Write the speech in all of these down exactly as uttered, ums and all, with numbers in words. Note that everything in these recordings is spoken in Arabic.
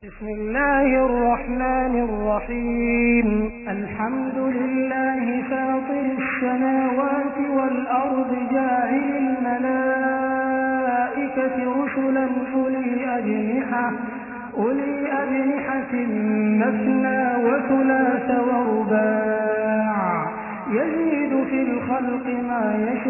بسم الله الرحمن الرحيم. الحمد لله فاطر السماوات والأرض جاعل الملائكة رسلا أولي أجنحة أولي أجنحة مثنى وثلاث ورباع يزيد في الخلق ما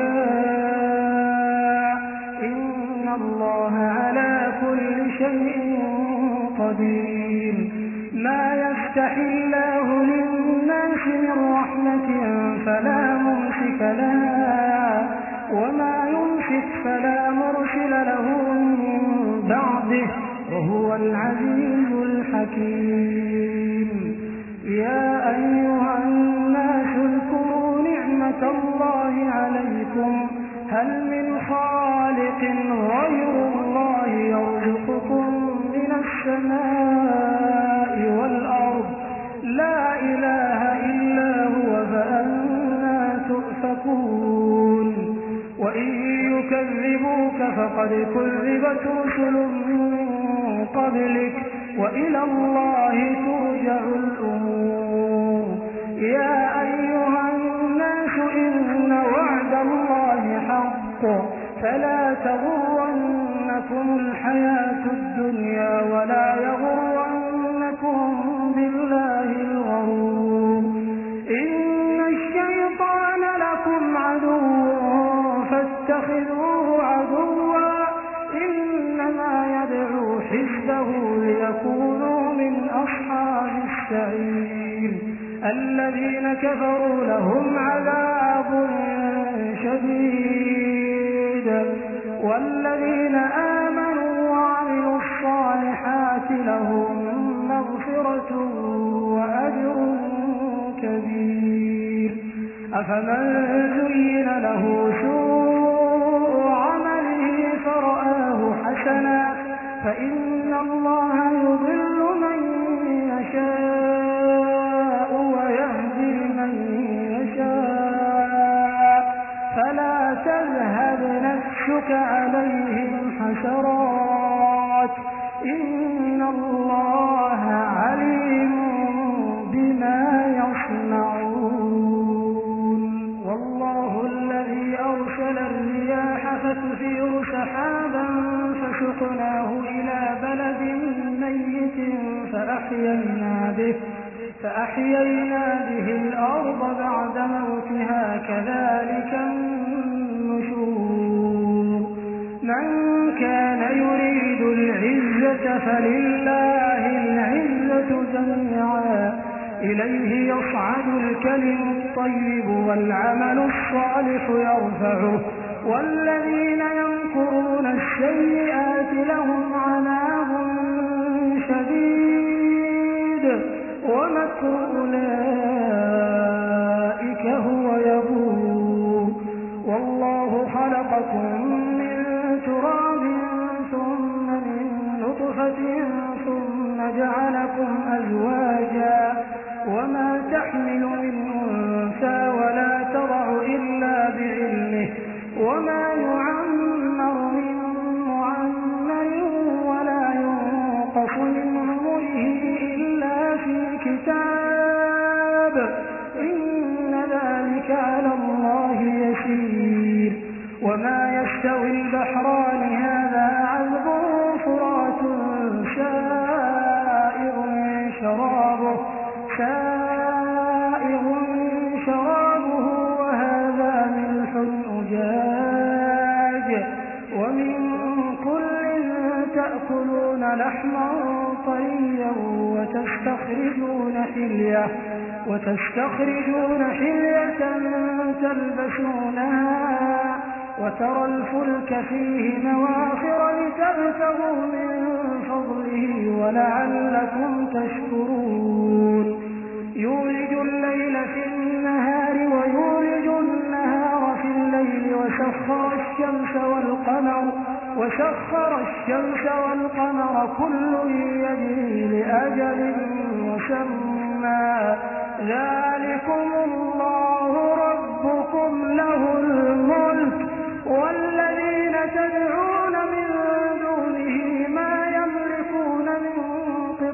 يشاء إن الله على كل شيء قدير. ما يفتح الله للناس من رحمة فلا ممسك لها وما يمسك فلا مرسل له من بعده وهو العزيز الحكيم. يا أيها الناس اذكروا نعمة الله عليكم هل من خالق غير الله يرزقكم من السماء والأرض لا إله إلا هو فأنى تؤفكون. وإن يكذبوك فقد كذبت رسل من قبلك وإلى الله ترجع الأمور. يا أيها الناس إن وعد الله حق فلا تغرنكم الحياة الدنيا ولا يغرنكم بالله الغرور. إن الشيطان لكم عدو فاتخذوه عدوا إنما يدعو حزبه ليكونوا من أصحاب السعير. الذين كفروا لهم عذاب شديد والذين آمنوا وعملوا الصالحات لهم مغفرة وأجر كبير. أفمن زين له سوء عمله فرآه حسنا فإن الله يضل من يشاء ويهدي من يشاء فلا تذهب نفسك عليهم حسرات إن الله عليم بما يصنعون. والله الذي أرسل الرياح فتثير سحابا فسقناه إلى بلد ميت فأحيينا به فأحيينا به الأرض بعد موتها كذلك النشور. من كان يريد العزة فلله العزة جميعا إليه يصعد الكلم الطيب والعمل الصالح يرفعه والذين يمكرون السيئات لهم عذاب شديد ومكر أولئك هو يبور. والله خلقكم من تراب ثم من نطفة ثم جعلكم أزواجا وما تحمل من أنثى ولا تضع إلا بعلمه وما يعمر من معمر ولا ينقص من عمره إلا في كتاب إن ذلك على الله يسير. وما يستوي البحران هذا عذب فرات سائغ شرابه سائغ شرابه وهذا ملح أجاج ومن كل تأكلون لحما طريا وتستخرجون حلية وتستخرجون حلية تلبسونها وترى الفلك فيه مواخر لتبتغوا من فضله ولعلكم تشكرون. يولج الليل في النهار ويولج النهار في الليل وسخر الشمس والقمر وسخر الشمس والقمر كل يجري لأجل مسمى ذلكم الله ربكم له الملك والذين تدعون من دونه ما يملكون من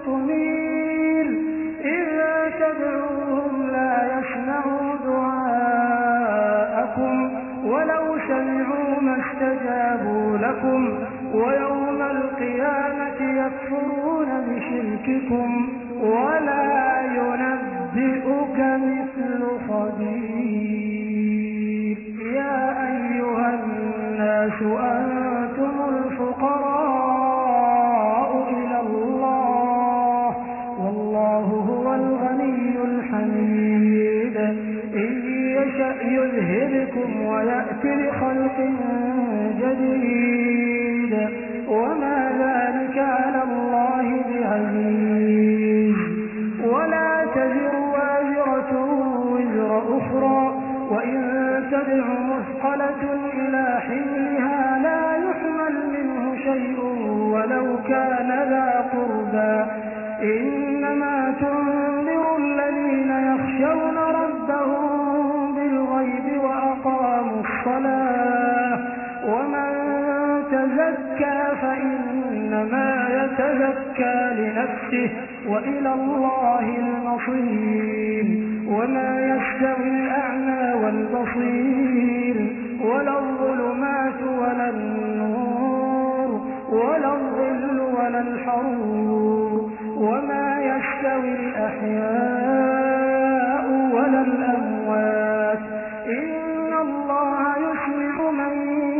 استجابوا لكم ويوم القيامة يكفرون بشرككم ولا ينبئك مثل خبير. يا أيها الناس أنتم الفقراء إلى الله والله هو الغني الحميد. إن يشأ يذهبكم ويأتي بخلق جديد وما ذلك على الله بعزيز. ولا تزر وازرة وزر أخرى وإن تدع مثقلة إلى حملها لا يحمل منه شيء ولو كان ذا قربى. إنما تنذر الذين يخشون ربهم بالغيب وأقاموا الصلاة ومن تزكى فإنما يتزكى لنفسه وإلى الله المصير. وما يستوي الأعمى والبصير ولا الظلمات ولا النور ولا الظل ولا الحرور وما يستوي الأحياء ولا الأموات. إن الله يسمع من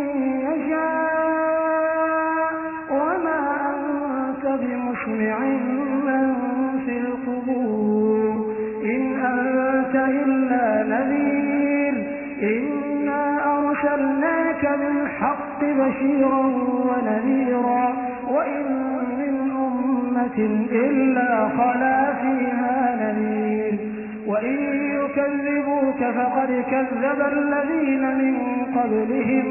يشاء وما أنت بمسمع من في القبور إن أنت إلا نذير. إنا أرسلناك بالحق بشيرا ونذيرا وإن من أمة إلا خلا فيها نذير. وإن يكذبوك فقد كذب الذين من قبلهم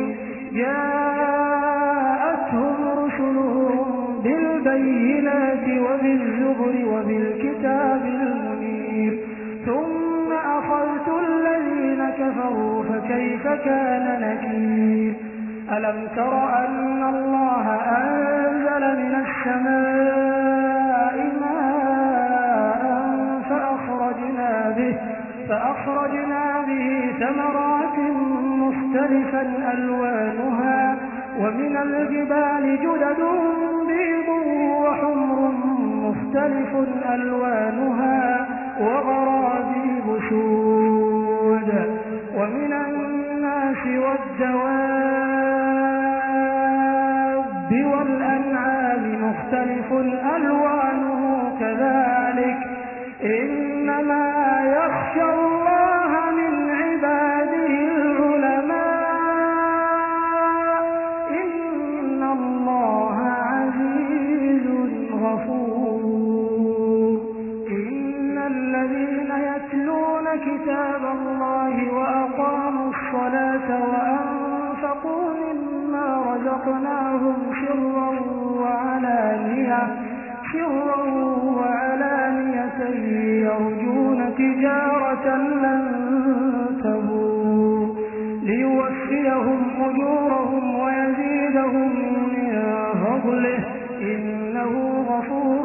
جاءتهم رسلهم بالبينات وبالزبر وبالكتاب المنير ثم أخذت الذين كفروا فكيف كان نكير. ألم تر أن الله أنزل من السماء ماء فأخرجنا به, فأخرجنا به ثمرات مختلفا ألوانها ومن الجبال جدد بيض وحمر مختلف ألوانها وغرابيب سود ومن الناس والدواب والأنعام مختلف ألوانه كذلك. إنما يخشى الله من عباده العلماء إن الله عزيز غفور. إن الذين يتلون كتاب الله وأقاموا الصلاة وأنفقوا مما رزقناهم سرا وعلانية سرا وعلانية يرجون تجارة لن تبور ليوفيهم أجورهم ويزيدهم من فضله إنه غفور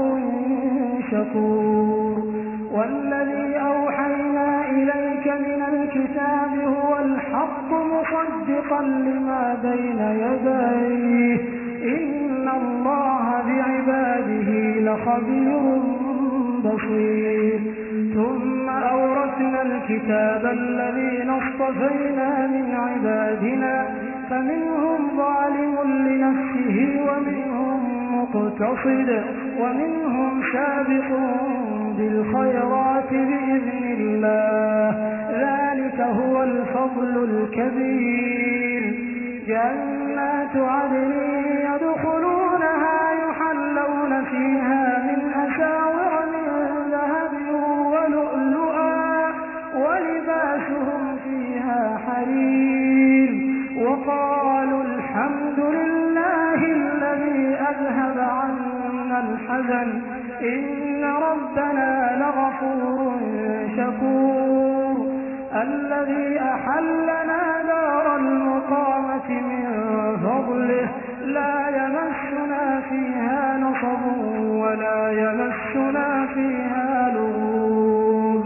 شكور. والذي أوحينا إليك من الكتاب هو الحق مصدقا لما بين يديه إن الله بعباده لخبير بصير. ثم أورثنا الكتاب الذين اصطفينا من عبادنا فمنهم ظالم لنفسه ومنهم مقتصد ومنهم سابق بالخيرات بإذن الله ذلك هو الفضل الكبير. جنات عدن يدخلونها يحلون فيها من أساور من ذهب ولؤلؤا ولباسهم فيها حرير وقالوا الحمد لله الذي أذهب عنا الحزن إن ربنا لغفور شكور. الذي أحلنا دار المقامة من فضله لا يمسنا فيها نصب ولا يمسنا فيها لغوب.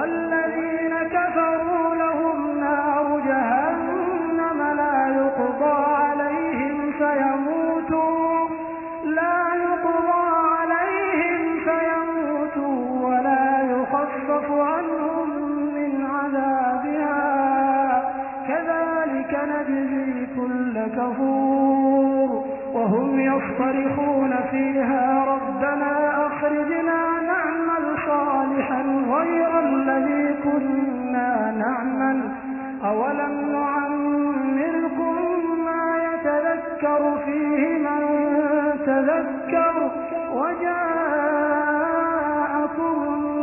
والذين كفروا لهم نار جهنم لا يقضى يصرخون فيها ربنا أخرجنا نعمل صالحا غير الذي كنا نعمل أولم نعمركم ما يتذكر فيه من تذكر وجاءكم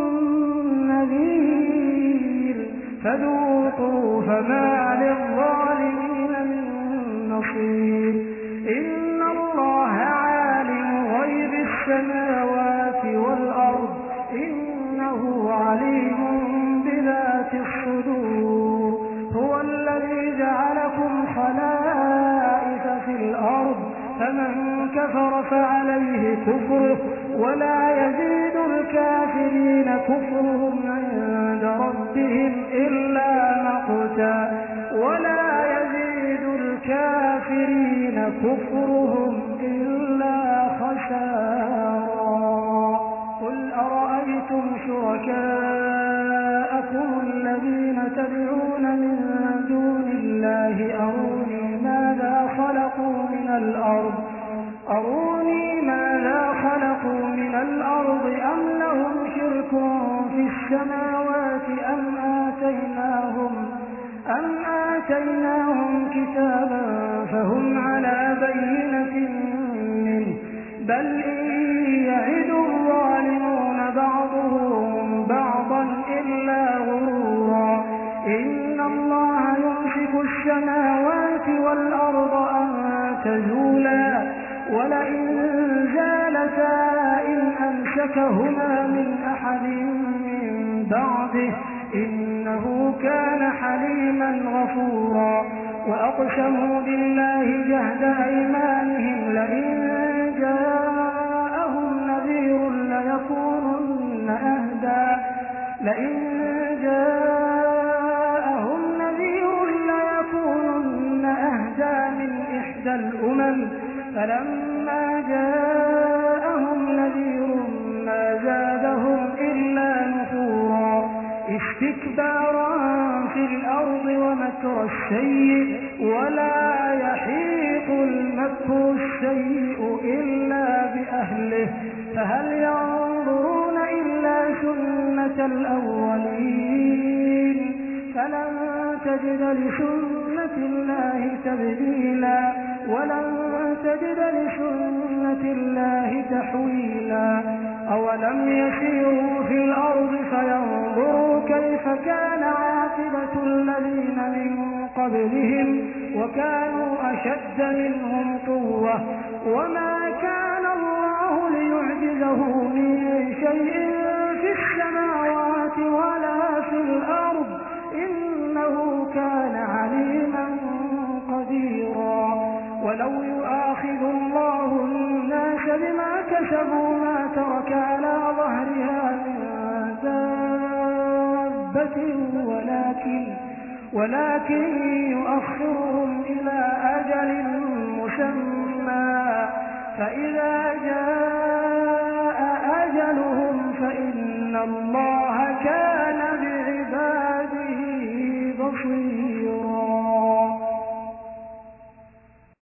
النذير فذوقوا فما للظالمين من نصير إن الله عالم غيب السماوات والأرض إنه عليم بذات الصدور هو الذي جعلكم خلائف في الأرض فمن كفر فعليه كفره ولا يزيد الكافرين كفرهم عند ربهم إلا مقتا ولا يزيد الكافرين كفرهم إلا خسارا قل أرأيتم شركاءكم الذين تدعون من دون الله أروني ماذا خلقوا من الأرض أروني ماذا خلقوا من الأرض أم لهم شرك في السماوات أم آتيناهم أم آتيناهم كتابا فهم على بينة منه بل إن يعد الظالمون بعضهم بعضا إلا غرورا إن الله يمسك السماوات والأرض أن تزولا ولئن زالتا إن أمسكهما من أحد من بعده إنه كان حليما غفورا وأقسموا بالله جهد أيمانهم لئن جاءهم نذير ليكونن أهدى لئن جاءهم نذير ليكونن أهدى من إحدى الأمم فلما جاءهم نذير ما زادهم إلا نفورا استكبارا في الأرض ومكر السيء ولا يحيق المكر السيء إلا بأهله فهل ينظرون إلا سنة الأولين فلن تجد لسنة الله تبديلا ولن تجد لسنة الله تحويلا أولم يسيروا في الأرض فينظروا كيف كان عاقبة الذين من قبلهم وكانوا أشد منهم قوة وما كان الله ليعجزه من شيء في السماوات ولا في الأرض إنه كان عليما قديرا ولو يؤاخذ الله الناس بما كسبوا ما ترك على ظهرها من دابة ولكن ولكن يؤخرهم إلى أجل مسمى فإذا جاء أجلهم فإن الله كان